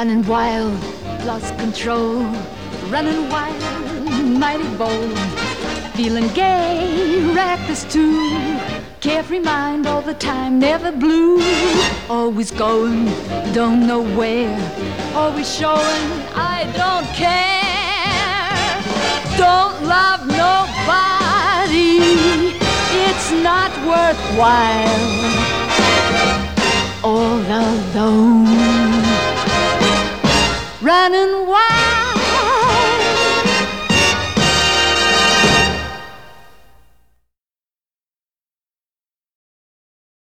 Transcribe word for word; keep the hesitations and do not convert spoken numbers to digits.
running wild, lost control, running wild, mighty bold, feeling gay, reckless too, carefree mind all the time, never blue, always going, don't know where, always showing I don't care, don't love nobody, it's not worthwhile, all alone, running wild.